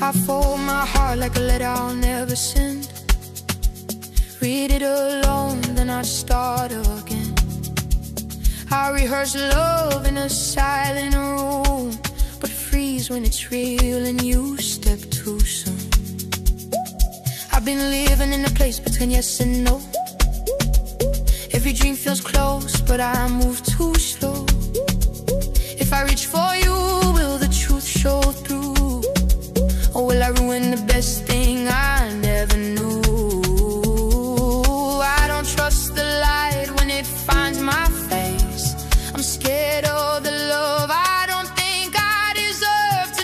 I fold my heart like a letter I'll never send. Read it alone, then I start again. I rehearse love in a silent room, but freeze when it's real and you step too soon. I've been living in a place between yes and no. Every dream feels close, but I move too slow. If I reach for you, will the truth show through? Or will I ruin the best thing I never knew? I don't trust the light when it finds my face. I'm scared of the love I don't think I deserve to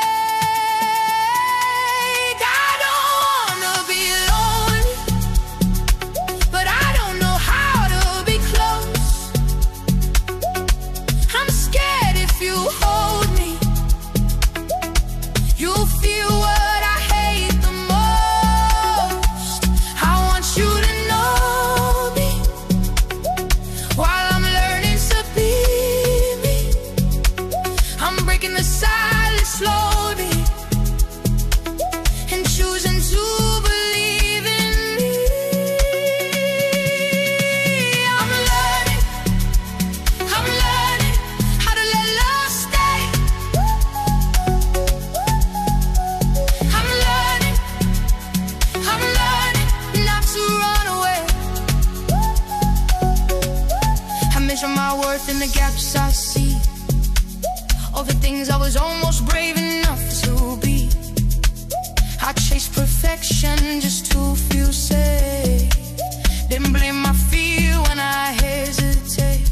take. I don't wanna be lonely, but I don't know how to be close. I'm scared if you hold me, you'll feel what I hate the most. I want you to know me while I'm learning to be me. I'm breaking the silence slowly and choosing to believe in me. I'm learning how to let love stay. I'm learning not to run away. I measure my worth in the gaps I see, all the things I was almost brave enough to be. I chase perfection just to feel safe, then blame my fear when I hesitate.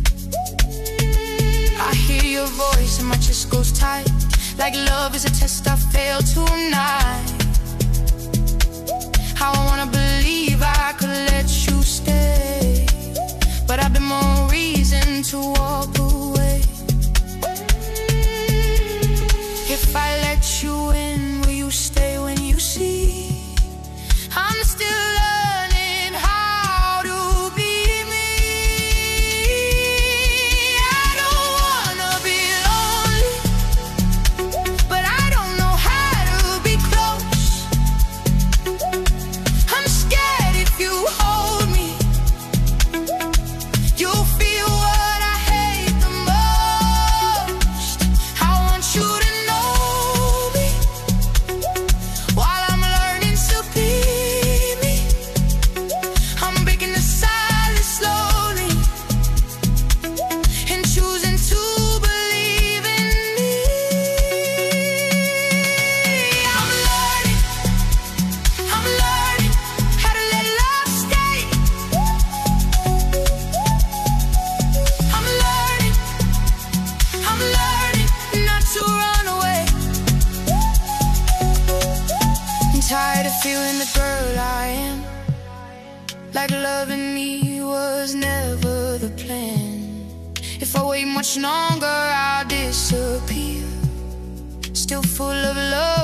I hear your voice and my chest goes tight, like love is a test I failed tonight. How I wanna believe I could let you stay, but I've been more reason to walk away. If I let you in, will you stay when you see I'm still learning how to be me? I don't wanna be lonely, but I don't know how to be close. I'm scared if you hold me, you'll feel what I hate the most. I want you to know me while I'm learning to be me. I'm breaking the silence slowly and choosing to believe in me. I'm learning how to let love stay. I'm learning not to run away. I'm tired of feeling the girl I am, like loving me was never the plan. If I wait much longer, I'll disappear, still full of love